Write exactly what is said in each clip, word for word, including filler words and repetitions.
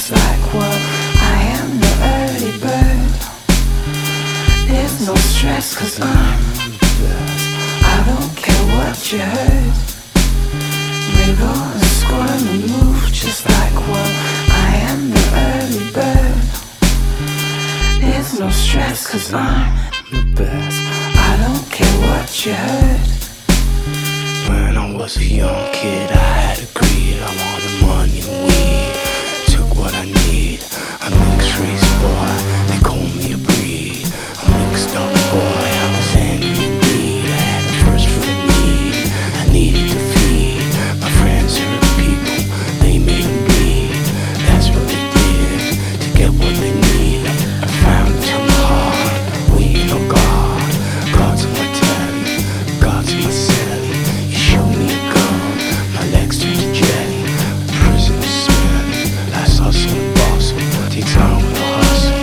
just like what I am, the early bird. There's no stress cause I'm blessed. I don't care what you heard. Wiggle and squirm and move just like what I am, the early bird. There's no stress cause I'm the best. I don't care what you heard. When I was a young kid, I had a greed. I wanted money and weed. Took what I need. I'm a mixed race boy. They call me a breed. I'm a mixed up boy. I was angry indeed. I had the first for the need. I needed to feed. My friends hurt people. They made them bleed. That's what they did to get what they need. I found it to my heart. Waiting on God. God's in my telly. God's in my celly. You show me a gun. My legs turn to jelly. Prison is smelly. That's hustle and bustle. Takes on with a hustle.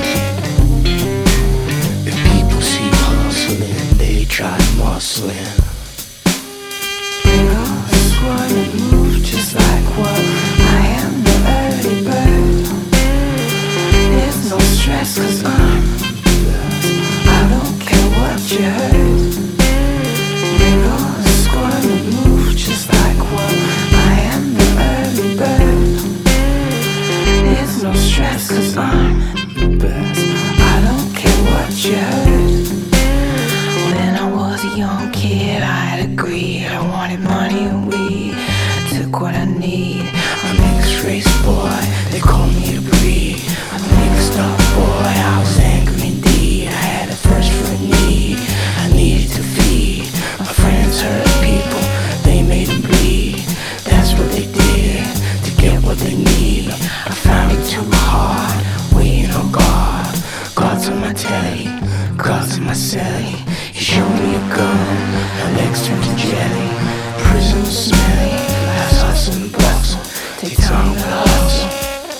If people see hustling, they try muscling. Wiggle and squirm and move just like what I am, the early bird. There's no stress cause I'm blessed. I don't care what you heard. Wiggle and squirm and move just like what I am, the early bird. There's no stress cause I'm the best. I don't care what you heard. When I was a young kid, I had a greed. I wanted money and weed. Took what I need. I'm a mixed race boy. They call me a breed. I'm a mixed up boy. I was angry indeed. I had a thirst for a need. I needed to feed. My friends hurt people. They made them bleed. That's what they did to get what they need. I found it to my heart. Waiting on God. God's on my telly. God's in my celly. He showed me a gun. My legs turned to jelly. Prison was smelly. Last hustle and bustle. Take time with a hustle.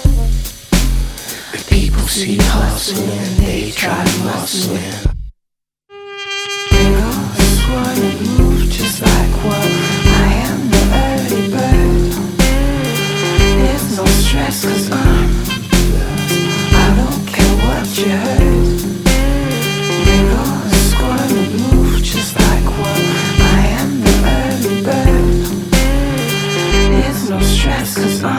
If people see hustling, they try muscling. Wiggle and squirm and move just like what I am, the early bird. There's no stress cause I'm blessed. I don't care what you heard. Wiggle and squirm and move just like what I am, the early bird. There's no stress cause I'm